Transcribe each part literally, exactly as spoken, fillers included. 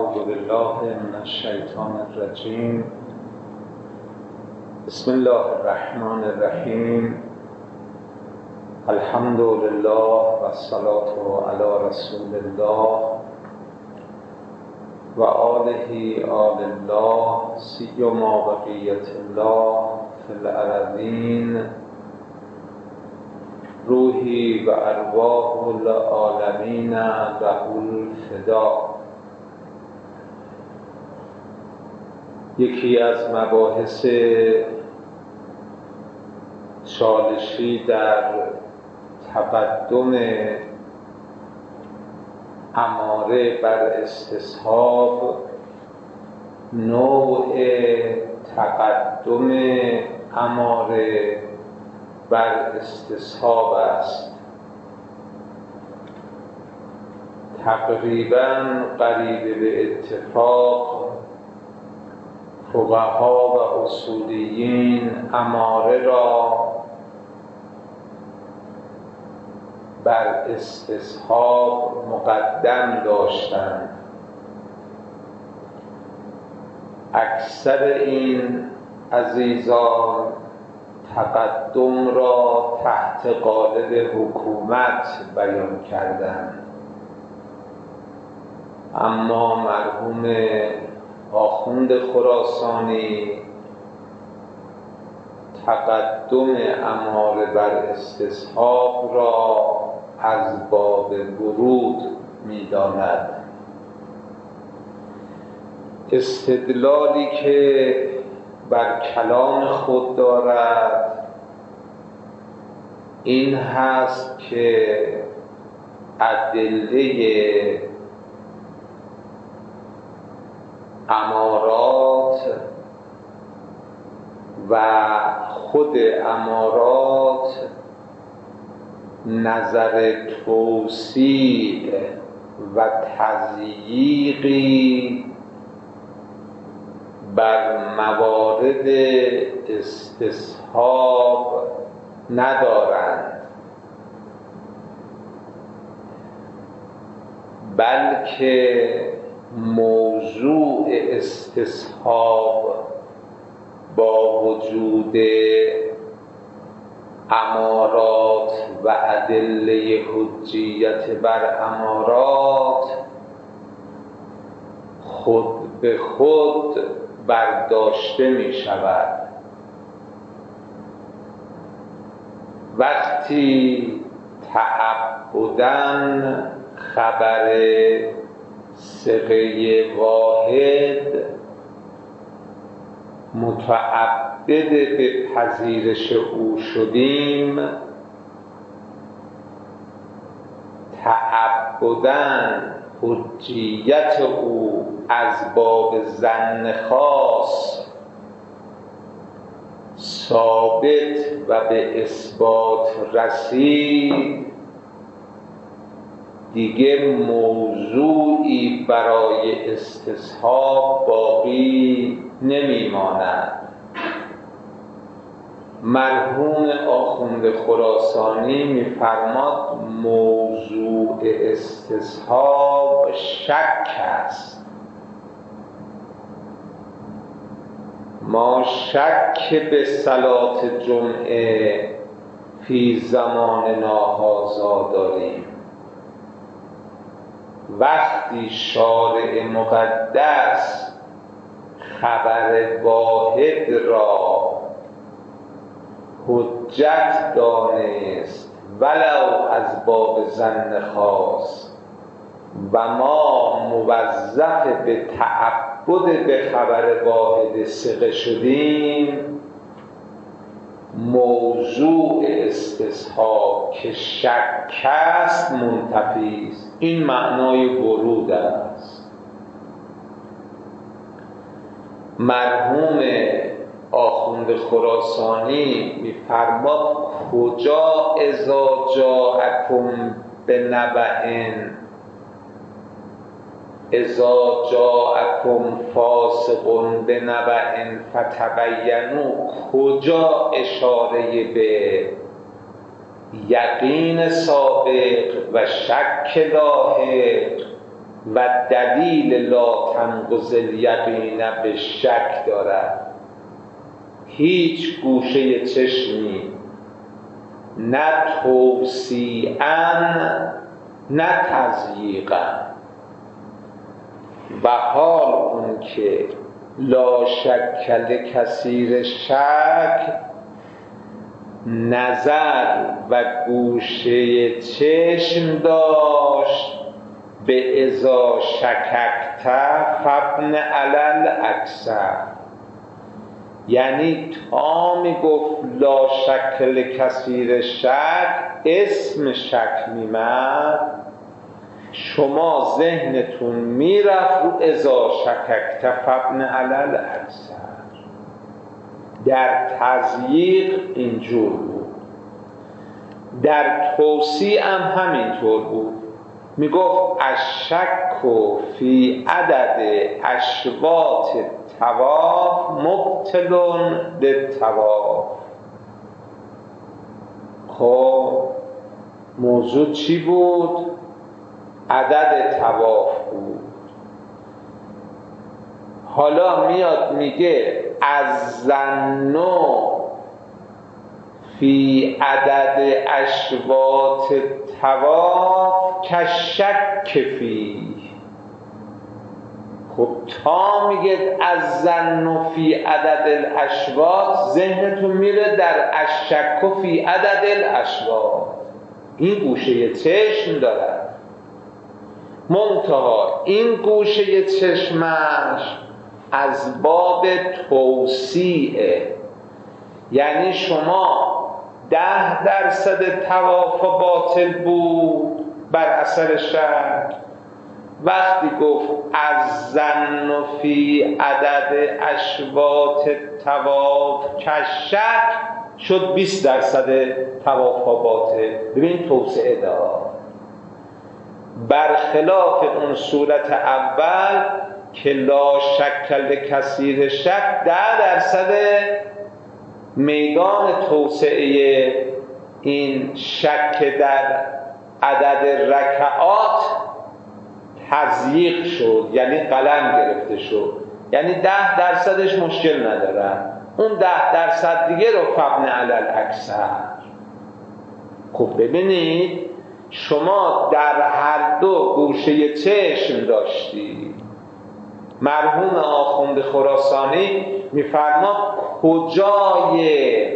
اعوذ بالله من الشیطان الرجیم. بسم الله الرحمن الرحیم. الحمد لله و الصلاة علی رسول الله و آله آل الله سیما بقیت الله فی الارضین. روحی و ارواح العالمین له الفدا. یکی از مباحث چالشی در تقدم اماره بر استصحاب نوع تقدم اماره بر استصحاب است. تقریباً قریب به اتفاق فقها و اصولیین اماره را بر استصحاب مقدم داشتند. اکثر این عزیزان تقدم را تحت قالب حکومت بیان کردند، اما مرحوم آخوند خراسانی تقدم اماره بر استصحاب را از باب ورود می‌داند. استدلالی که بر کلام خود دارد این هست که ادله امارات و خود امارات نظر توسیع و تضییقی بر موارد استصحاب ندارند، بلکه موضوع استصحاب با وجود امارات و ادله حجیت بر امارات خود به خود برداشته می شود. وقتی تعبداً خبر ثقه واحد متعبد به پذیرش او شدیم، تعبداً حجیت او از باب ظن خاص ثابت و به اثبات رسید، دیگه موضوعی برای استصحاب باقی نمیماند. مرحوم آخوند خراسانی میفرماد موضوع استصحاب شک است. ما شک به صلات جمعه فی زماننا هذا داریم. وقتی شارع مقدس خبر واحد را حجت دانست ولو از باب ظن خاص و ما موظف به تعبد به خبر واحد ثقه شدیم، موضوع استصحاب که شک است منتفی است. این معنای ورود است. مرحوم آخوند خراسانی می‌فرماد کجا اذا جاءکم بنبأ اذا جاءکم فاسق بنبأ فتبینوا، کجا اشاره به یقین سابق و شک لاحق و دلیل لا تنقض الیقین به شک دارد. هیچ گوشه چشمی نه توسیعاً نه تضییقاً، و حال اون که لا شک لکثیر شک، نظر و گوشه چشم داشت به ازا شککت فبن علل اکثر. یعنی تا می گفت لا شک لکثیر شک، اسم شک میمد، شما ذهنتون میرفت رو ازا شککت فبن علل اکثر. در تضییق اینجور بود، در توسیع هم همینطور بود. میگفت الشک فی عدد اشواط الطواف مبطل للطواف. خب موضوع چی بود؟ عدد طواف بود. حالا میاد میگه از ظنوا فی عدد اشواط الطواف کشک فی. خب تا میگه از ظنوا فی عدد الاشواط، ذهنتون میره در الشک فی عدد الاشواط. این گوشه چشم داره، منتها این گوشه چشمش از باب توسیعه. یعنی شما ده درصد طواف باطل بود بر اثر شک، وقتی گفت از ظن فی عدد اشواط طواف کشک، شد بیست درصد طواف باطل. ببین توسعه دار، برخلاف اون صورت اول که لا شک لکثیر شک، ده درصد میدان توسعه این شک در عدد رکعات تضییق شد، یعنی قلم گرفته شد. یعنی ده درصدش مشکل ندارن، اون ده درصد دیگه رو فبن علل اکثر. خب ببینید شما در هر دو گوشه چشم داشتی. مرحوم آخوند خراسانی میفرما کجای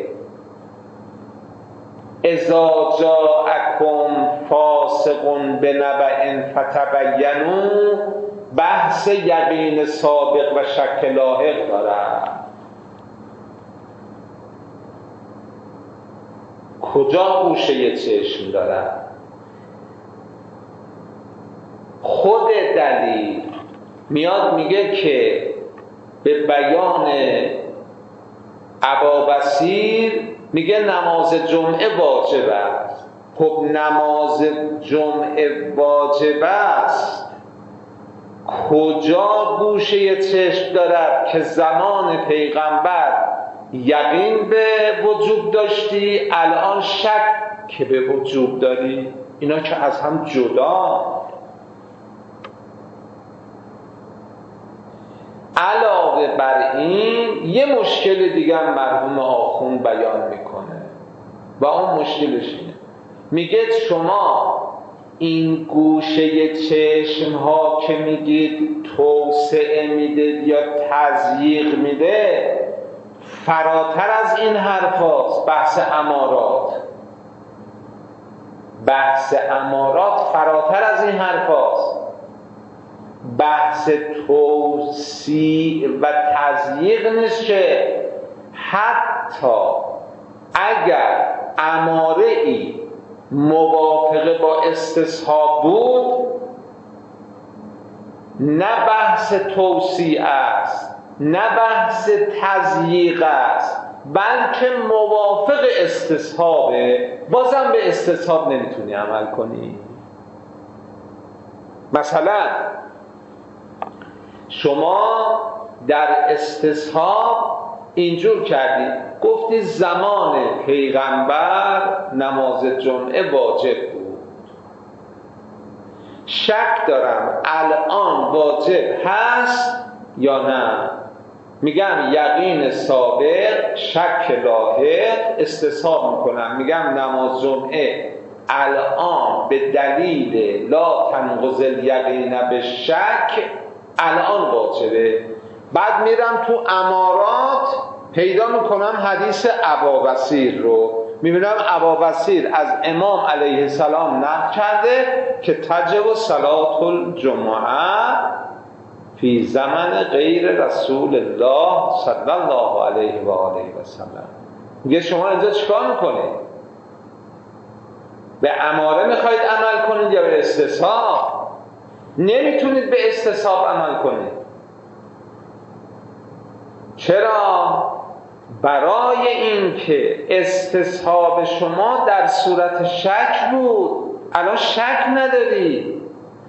اذا جاءکم فاسق بنبأ فتبینوا بحث یقین سابق و شک لاحق دارد. کجا گوشه چشم دارد؟ خود دلیل میاد میگه که به بیان ابابصیر میگه نماز جمعه واجب است. خب نماز جمعه واجب است، کجا گوشه چشم دارد که زمان پیغمبر یقین به وجوب داشتی، الان شک که به وجوب داری؟ اینا که از هم جدا. علاوه بر این یه مشکل دیگه هم مرحوم آخوند بیان میکنه و اون مشکلش اینه، میگه شما این گوشه چشم ها که میگید توسعه میده یا تضییق میده، فراتر از این حرف هاست. بحث امارات، بحث امارات فراتر از این حرف هاست. بحث توسیع و تضییق نیست که حتی اگر اماره ای موافقه با استصحاب بود، نه بحث توسیع است نه بحث تضییق است، بلکه موافق استصحابه، بازم به استصحاب نمیتونی عمل کنی. مثلا شما در استصحاب اینجور کردی، گفتی زمان پیغمبر نماز جمعه واجب بود، شک دارم الان واجب هست یا نه. میگم یقین سابق، شک لاحق، استصحاب میکنم میگم نماز جمعه الان به دلیل لا تنقض الیقین بالشک الان واجبه. بعد میرم تو امارات پیدا میکنم حدیث ابابصیر رو، میبینم ابابصیر از امام علیه السلام نقل کرده که تجب صلاة الجمعه فی زمن غیر رسول الله صلی الله علیه و آله و سلم. میگه شما اینجا چیکار میکنید؟ به اماره میخواید عمل کنید یا به استصحاب؟ نمیتونید به استصحاب عمل کنید. چرا؟ برای اینکه استصحاب شما در صورت شک بود، الان شک ندارید.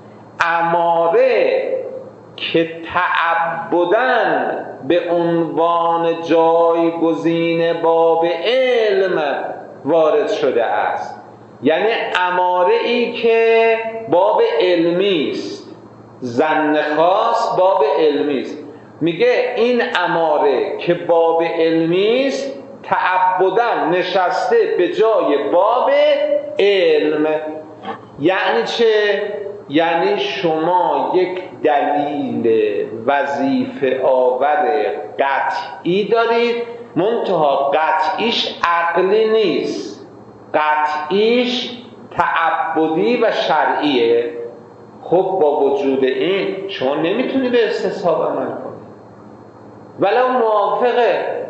اماره که تعبداً به عنوان جایگزین باب علم وارد شده است، یعنی اماره ای که باب علمی است، ظن خاص باب علمی است. میگه این اماره که باب علمی است تعبداً نشسته به جای باب علم. یعنی چه؟ یعنی شما یک دلیل وظیفه آور قطعی دارید، منتها قطعیش عقلی نیست، قطعیش تعبدی و شرعیه. خب با وجود این شما نمیتونی به استصحاب عمل کنی ولو موافقه.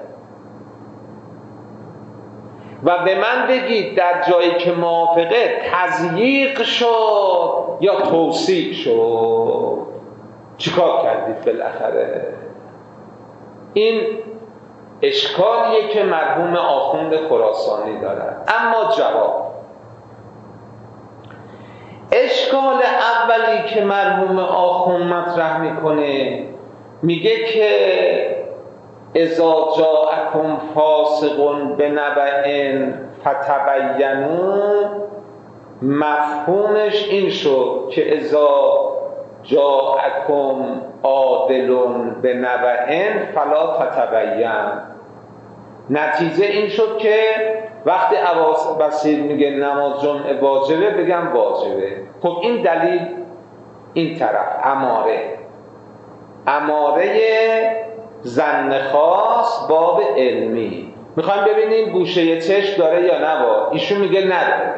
و به من بگید در جایی که موافقه تضییق شد یا توسیع شد چیکار کردید بالاخره؟ این اشکالیه که مرحوم آخوند خراسانی دارد. اما جواب اشکال اولی که مرحوم آخوند مطرح میکنه، میگه که اذا جاءکم فاسق بنبأ فتبینوا، مفهومش این شد که اذا جاءکم عادل بنبأ فلا تتبین. نتیجه این شد که وقتی ابابصیر میگه نماز جمعه واجبه بگم واجبه. خب این دلیل این طرف اماره، اماره ظن خاص باب علمی. میخوایم ببینیم گوشه چشم داره یا نه، با ایشون میگه نداره.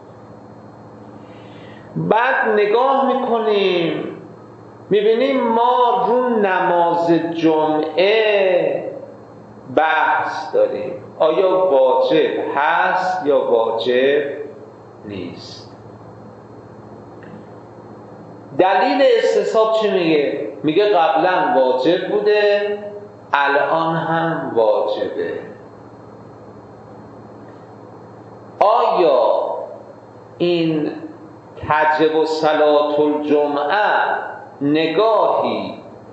بعد نگاه میکنیم میبینیم ما رو نماز جمعه بحث داریم، آیا واجب هست یا واجب نیست. دلیل استصحاب چی میگه؟ میگه قبلا واجب بوده الان هم واجبه. آیا این تجب صلاة الجمعه نگاهی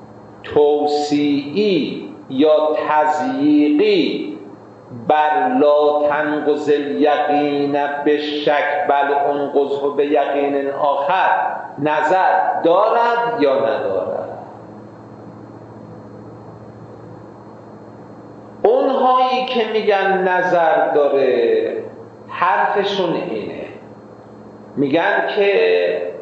توسیعی یا تضییقی بر لا تنقض الیقین بالشک بل انقضه بیقین آخر نظر دارد یا ندارد؟ اونهایی که میگن نظر داره حرفشون اینه، میگن که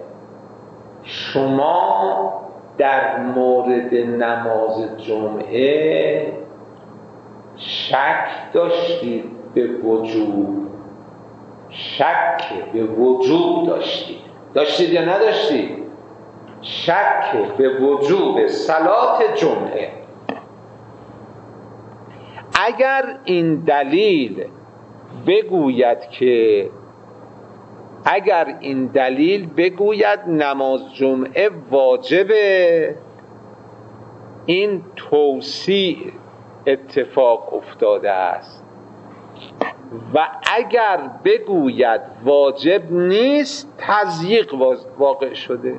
شما در مورد نماز جمعه شک داشتید به وجوب، شک به وجوب داشتید داشتید یا نداشتید؟ شک به وجوب صلاة جمعه. اگر این دلیل بگوید که اگر این دلیل بگوید نماز جمعه واجبه، این توسیع اتفاق افتاده است. و اگر بگوید واجب نیست تضییق واقع شده.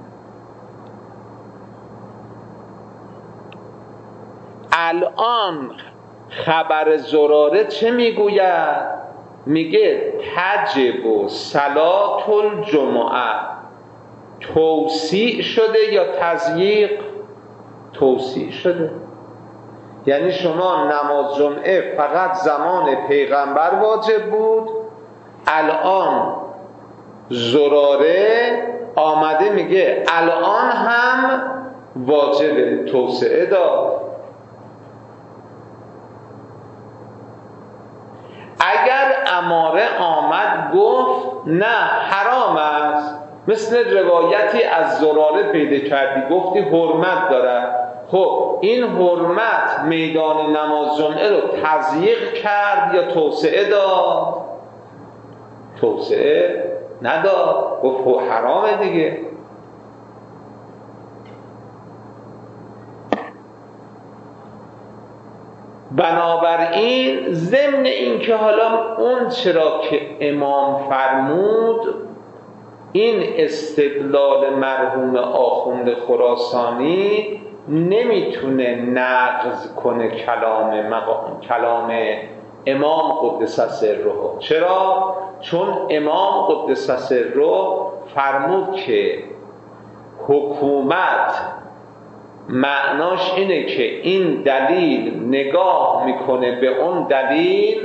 الان خبر زراره چه میگوید؟ میگه تجب صلاة الجمعه، توسیع شده یا تضییق؟ توسیع شده. یعنی شما نماز جمعه فقط زمان پیغمبر واجب بود، الان زراره آمده میگه الان هم واجب، توسعه داد. اگر اماره آمد گفت نه حرام است، مثل روایتی از زراره پیدا کردی گفتی حرمت دارد، خب این حرمت میدان نماز جمعه رو تضییق کرد یا توسعه داد؟ توسعه نداد، گفت حرامه دیگه. بنابراین ضمن این که حالا اون چرا که امام فرمود، این استدلال مرحوم آخوند خراسانی نمیتونه نقض کنه کلام مقام کلام امام قدس سره. چرا؟ چون امام قدس سره فرمود که حکومت معناش اینه که این دلیل نگاه میکنه به اون دلیل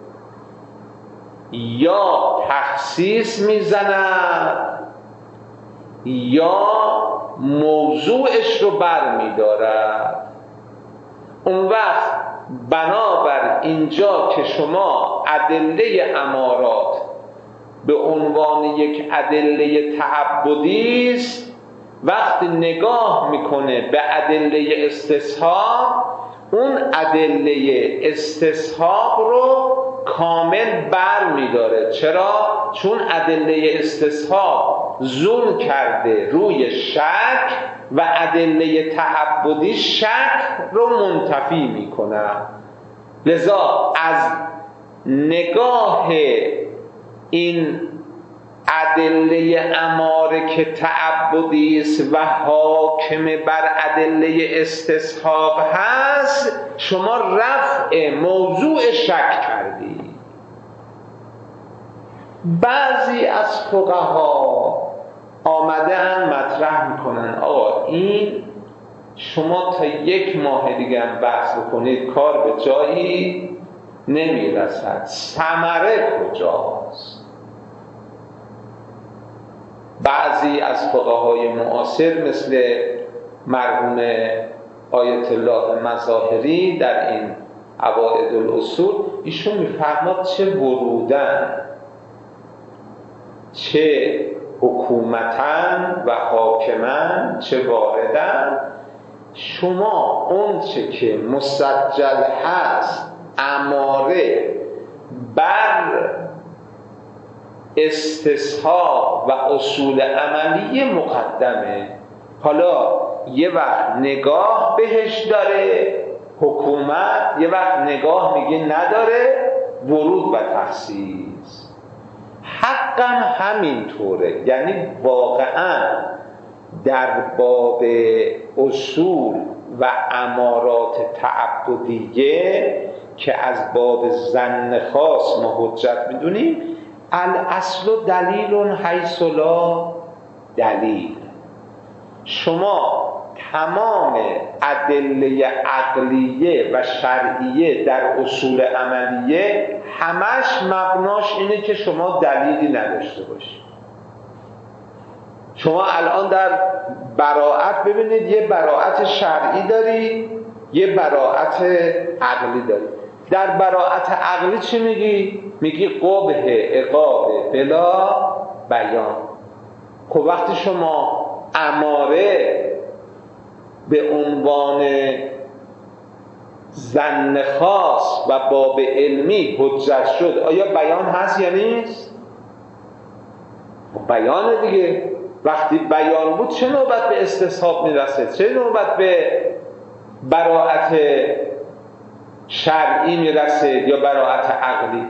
یا تخصیص میزند یا موضوعش رو بر میدارد. اون وقت بنابر اینجا که شما ادله امارات به عنوان یک ادله تعبدی است، وقتی نگاه میکنه به ادله استصحاب، اون ادله استصحاب رو کامل بر میداره. چرا؟ چون ادله استصحاب زون کرده روی شک و ادله تعبدی شک رو منتفی میکنه. لذا از نگاه این ادله اماره که تعبدی است و حاکم بر ادله استصحاب هست، شما رفع موضوع شک کردی. بعضی از فقها آمدن مطرح میکنن آقا این شما تا یک ماه دیگه هم بحث بکنید کار به جایی نمیرسد، ثمره کجاست؟ بعضی از فقهای معاصر مثل مرحوم آیت الله مظاهری در این عوائد الاصول، ایشون میفرماد چه ورودن، چه حکومتن و حاکمن، چه واردن، شما اون چه که مسجل هست اماره بر استصحاب و اصول عملی مقدمه. حالا یه وقت نگاه بهش داره حکومت، یه وقت نگاه میگه نداره، ورود و تخصیص. حقم همینطوره. یعنی واقعا در باب اصول و امارات تعبدیه که از باب ظن خاص ما حجت میدونیم، الاصل دلیل حیث لا دلیل. شما تمام ادله عقلیه و شرعیه در اصول عملیه همش مبناش اینه که شما دلیلی نداشته باشید. شما الان در براءت ببینید یه براءت شرعی داری، یه براءت عقلی داری. در براءت عقلی چی میگی؟ میگی قبح عقاب بلا بیان. خب وقتی شما اماره به عنوان ظن خاص و باب علمی حجت شد، آیا بیان هست یا نیست؟ بیان دیگه. وقتی بیان بود چه نوبت به استصحاب میرسه؟ چه نوبت به براءت شرعی میرسه یا براءت عقلی؟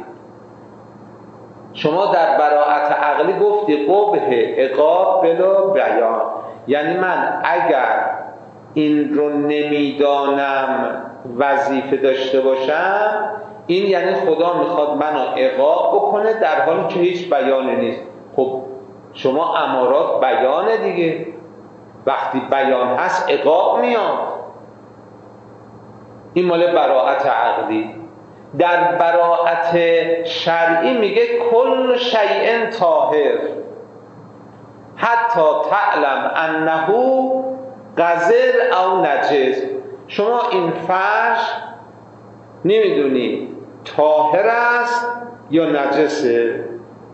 شما در براءت عقلی گفتی قبح عقاب بلا بیان، یعنی من اگر این رو نمیدانم وظیفه داشته باشم، این یعنی خدا میخواد منو عقاب بکنه در حالی که هیچ بیانی نیست. خب شما امارات بیانه دیگه، وقتی بیان هست عقاب میاد. این مال براءت عقلی. در براءت شرعی میگه کل شیء طاهر حتی تعلم انه قذر او نجس. شما این فرش نمیدونی طاهر است یا نجسه.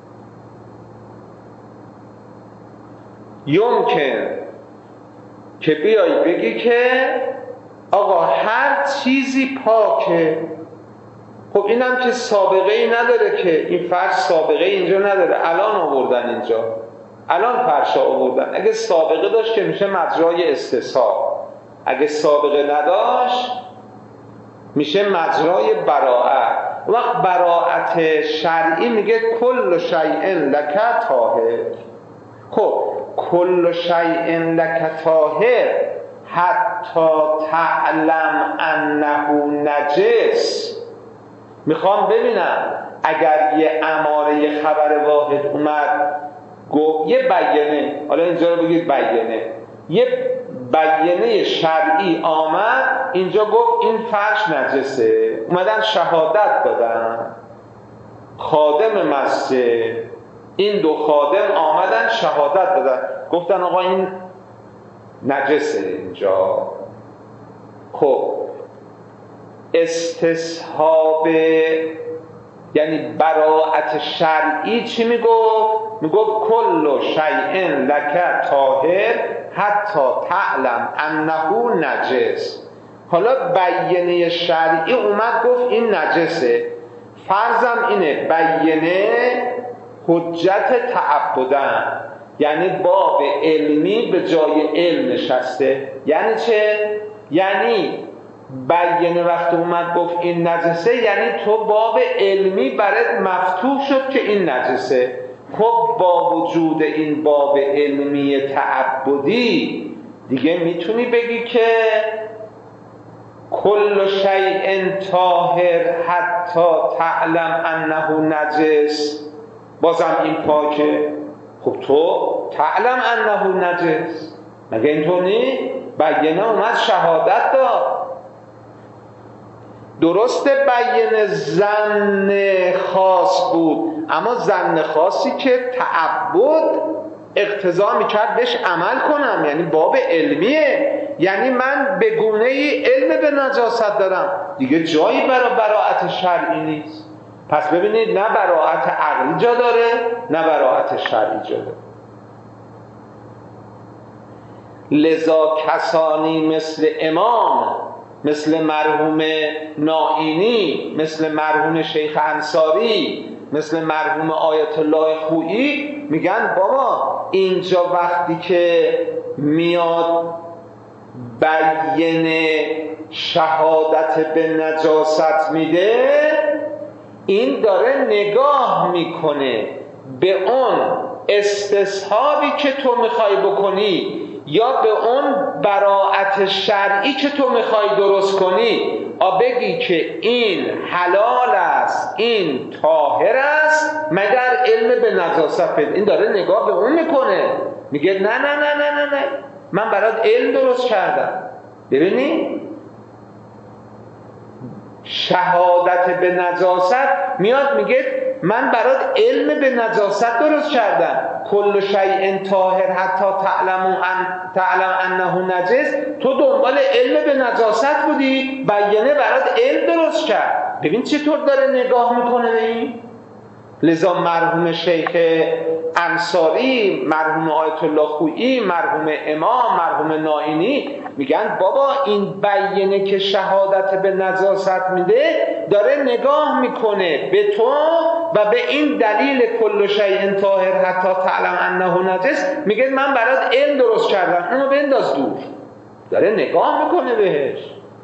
یمکن که بیای بگی که آقا هر چیزی پاکه. خب اینم که سابقه ای نداره، که این فرش سابقه اینجا نداره، الان آوردن اینجا، الان فرشا آوردن. اگه سابقه داشت که میشه مجرای استصحاب، اگه سابقه نداشت میشه مجرای براءت. وقت براءت شرعی میگه کل شیء لک طاهر. خب کل شیء لک طاهر حتی تعلم انه نجس. میخوام ببینم اگر یه اماره یه خبر واحد اومد گفت یه بیانه، حالا اینجا رو بگید بیانه، یه بیانه شرعی آمد اینجا گفت این فرش نجسه، اومدن شهادت دادن، خادم مسجد، این دو خادم آمدن شهادت دادن، گفتن آقا این نجسه اینجا. خب استصحاب یعنی براءت شرعی چی میگفت؟ میگفت کل شیء لک طاهر حتی تعلم انه نجس. حالا بیانه شرعی اومد گفت این نجسه، فرضم اینه بیانه حجت تعبدن، یعنی باب علمی به جای علم نشسته. یعنی چه؟ یعنی بیانه وقت اومد گفت این نجسه، یعنی تو باب علمی برات مفتوح شد که این نجسه. خب با وجود این باب علمی تعبدی دیگه میتونی بگی که کل شیء طاهر حتی تعلم انه نجس، بازم این پاکه. خب تو تعلم انه نجس، مگه اینطور نی؟ بیانه اومد شهادت داد. درسته بیانه ظن خاص بود، اما ظن خاصی که تعبد اقتضا میکرد بهش عمل کنم، یعنی باب علمیه، یعنی من به گونه ای علم به نجاست دارم دیگه، جایی برای براءت شرعی نیست. پس ببینید نه براءت عقلی جا داره نه براءت شرعی جا داره. لذا کسانی مثل امام، مثل مرحوم نائینی، مثل مرحوم شیخ انصاری، مثل مرحوم آیت الله خویی میگن بابا اینجا وقتی که میاد بیان شهادت به نجاست میده، این داره نگاه میکنه به اون استصحابی که تو میخوای بکنی یا به اون براءت شرعی که تو میخوای درست کنی، آ بگی که این حلال است، این طاهر است مگر علم به نجاست پیدا. این داره نگاه به اون میکنه، میگه نه نه نه نه نه نه من برات علم درست کردم. ببینی شهادت به نجاست میاد میگه من برات علم به نجاست درست کردم. کل شیء طاهر حتی تعلم ان تعلم انه نجس، تو دنبال علم به نجاست بودی، بیانه برات علم درست کرد. ببین چطور داره نگاه میکنه به این. لذا مرحوم شیخ انصاری، مرحوم آیت الله خویی، مرحوم امام، مرحوم نائینی میگن بابا این بیانه که شهادت به نجاست میده داره نگاه میکنه به تو و به این دلیل کل شیء طاهر حتی تعلم انه نجس، میگه من برات علم درست کردم، اونو بنداز دور. داره نگاه میکنه بهش.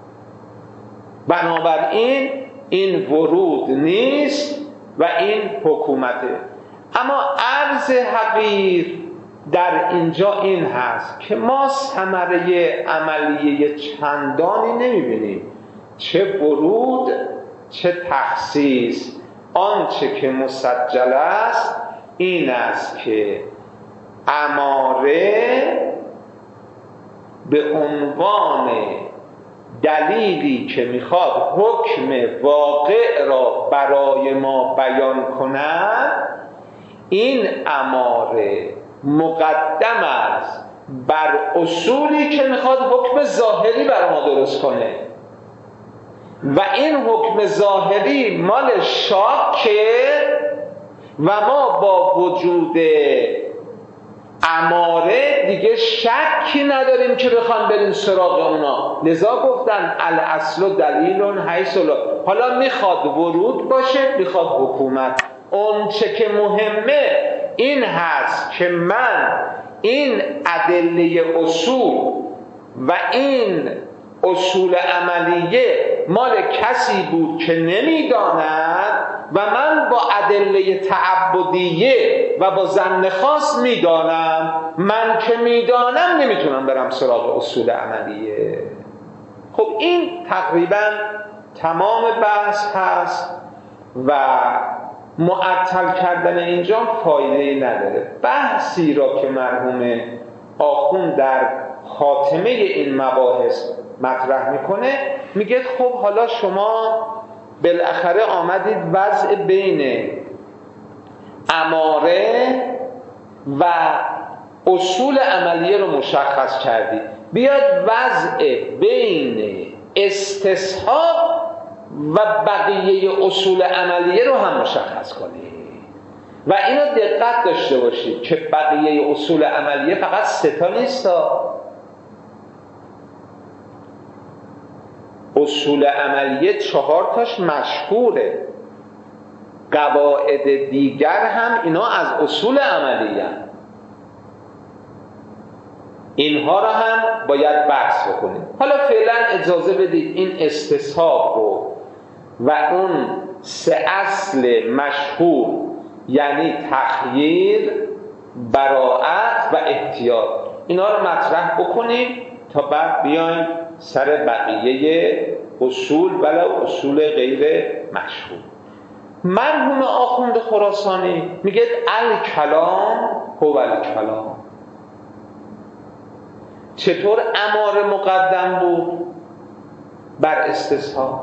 بنابراین این ورود نیست و این حکومته. اما عرض حقیر در اینجا این هست که ما ثمره عملیه چندانی نمیبینیم، چه ورود چه تخصیص. آنچه که مسجل است این است که اماره به عنوان دلیلی که میخواد حکم واقع را برای ما بیان کند، این اماره مقدم است بر اصولی که میخواد حکم ظاهری بر ما درست کنه و این حکم ظاهری مال شاکه و ما با وجود اماره دیگه شکی نداریم که بخوان بریم سراغ اونا. لذا گفتن الاصل دلیل حیث لا. حالا میخواد ورود باشه، میخواد حکومت، اون چه که مهمه این هست که من این ادله اصول و این اصول عملیه مال کسی بود که نمیداند و من با ادله تعبدیه و با ظن خاص میدانم. من که میدانم نمیتونم برم سراغ اصول عملیه. خب این تقریبا تمام بحث هست و معطل کردن اینجا فایده‌ای نداره. بحثی را که مرحوم آخوند در خاتمه این مباحث مطرح میکنه، میگه خب حالا شما بالاخره آمدید وضع بین اماره و اصول عملیه رو مشخص کردید، بیاید وضع بین استصحاب و بقیه اصول عملیه رو هم مشخص کنید. و اینو دقت داشته باشید که بقیه اصول عملیه فقط سه تا نیست. اصول عملیه چهار تاش مشهوره، قواعد دیگر هم اینا از اصول عملیه هم. اینها را هم باید بحث بکنیم. حالا فعلا اجازه بدید این استصحاب رو و اون سه اصل مشهور یعنی تخییر، براءت و احتیاط، اینا رو مطرح بکنیم تا بعد بیایم سر بقیه اصول ولی اصول غیر مشهور. مرحوم آخوند خراسانی میگه الکلام هو الکلام. چطور اماره مقدم بود بر استصحاب؟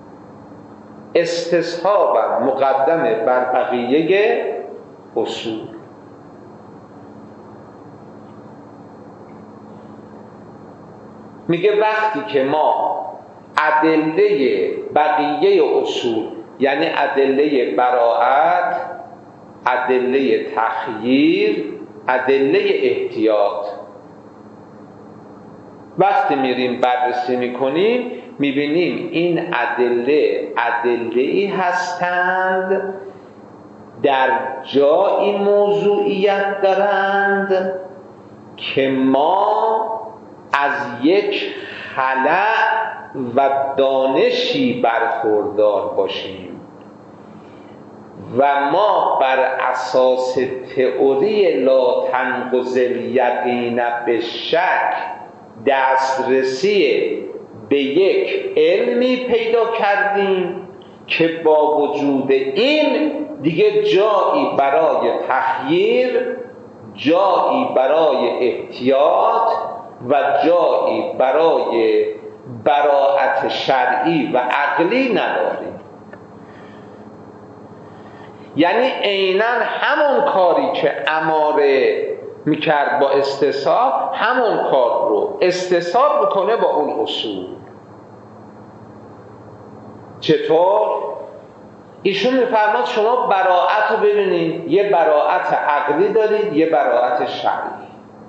استصحاب مقدمه بر بقیه اصول. میگه وقتی که ما ادله بقیه اصول یعنی ادله براءت، ادله تخییر، ادله احتیاط وقتی میریم بررسی میکنیم، میبینیم این ادله ادله‌ای هستند در جایی موضوعیت دارند که ما از یک خلأ و دانشی برخوردار باشیم و ما بر اساس تئوری لا تنقض الیقین بالشک دسترسی به یک علمی پیدا کردیم که با وجود این دیگه جایی برای تخییر، جایی برای احتیاط و جایی برای براءت شرعی و عقلی نداریم. یعنی عیناً همون کاری که اماره میکرد با استصحاب، همون کار رو استصحاب میکنه با اون اصول. چطور؟ ایشون میفرماد شما براءت رو ببینید، یه براءت عقلی دارید، یه براءت شرعی.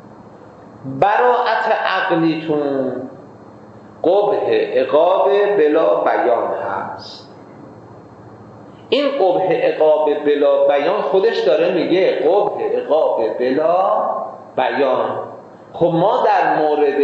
براءت عقلیتون قبح عقاب بلا بیان هست. این قبح عقاب بلا بیان خودش داره میگه قبح عقاب بلا بیان. خب ما در مورد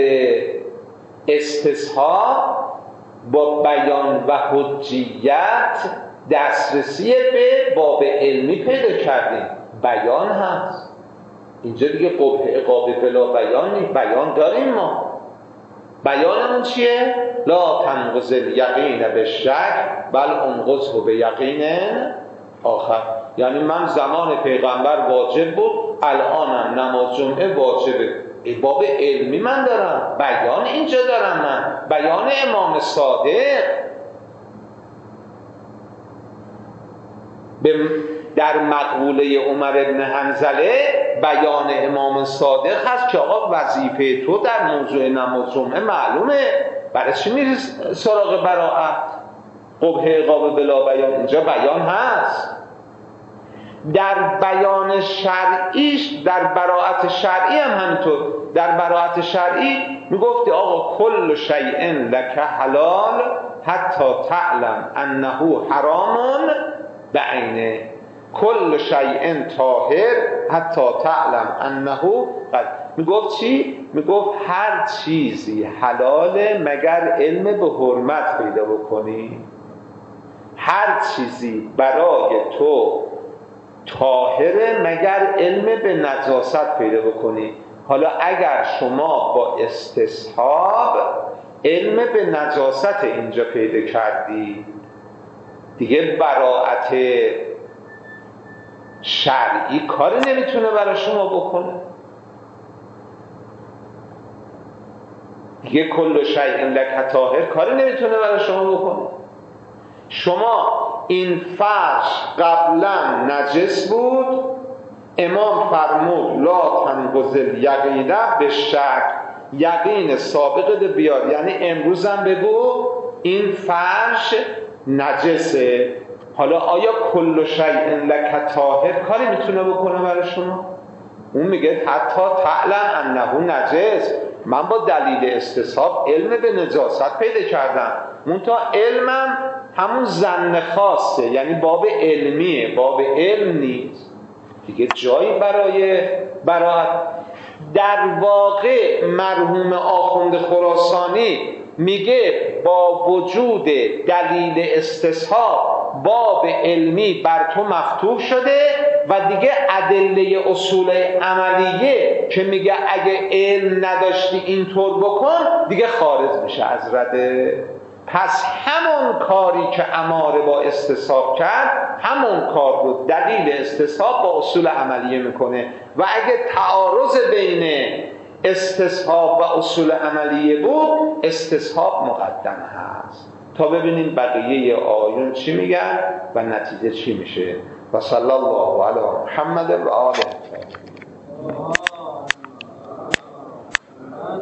استصحاب با بیان و حجیت دسترسی به باب علمی پیدا کردیم، بیان هست. اینجا دیگه قبح عقاب بلا بیان نیست، بیان داریم ما. بیانمون چیه؟ لا تنقض الیقین بالشک بل انقضه بیقین آخر. یعنی من زمان پیغمبر واجب بود، الانم نماز جمعه واجبه. باب علمی من دارم، بیان اینجا دارم، من بیان امام صادق. در مقوله عمر بن حنظله بیان امام صادق هست که آقا وظیفه تو در موضوع نماز جمعه معلومه، برای چی میری سراغ براءت؟ قبح عقاب بلا بیان، اینجا بیان هست. در بیان شرعیش، در براءت شرعی هم همینطور. در براءت شرعی میگفتی آقا کل شیء لک حلال حتی تعلم انه حرام بعینه، کل شیء طاهر حتی تعلم انه قد. میگفت چی؟ میگفت هر چیزی حلاله مگر علم به حرمت پیدا بکنی. هر چیزی برای تو طاهره مگر علم به نجاست پیدا بکنی. حالا اگر شما با استصحاب علم به نجاست اینجا پیدا کردی، دیگه براءت شرعی کاری نمیتونه برای شما بکنه دیگه. کل شیء لک طاهر کاری نمیتونه برای شما بکنه. شما این فرش قبلا نجس بود، امام فرمود لا تنقض یقینه به شک، یقین سابقه بیار، یعنی امروزم بگو این فرش نجسه. حالا آیا کل شیء لک طاهر کاری میتونه بکنه برای شما؟ اون میگه حتی تعلم انه نجس، من با دلیل استصحاب علم به نجاست پیدا کردم، منتها علمم همون ظن خاصه، یعنی باب علمیه، باب علم نیست دیگه، جایی برای براءت. در واقع مرحوم آخوند خراسانی میگه با وجود دلیل استصحاب باب علمی بر تو مفتوح شده و دیگه ادله اصول عملیه که میگه اگه علم نداشتی اینطور بکن دیگه خارج میشه از رده. پس همون کاری که اماره با استصحاب کرد، همون کار رو دلیل استصحاب با اصول عملیه میکنه و اگه تعارض بین استصحاب و اصول عملیه بود، استصحاب مقدم هست. تا ببینیم بقیه آیون چی میگن و نتیجه چی میشه. و صلی الله علی محمد و آله.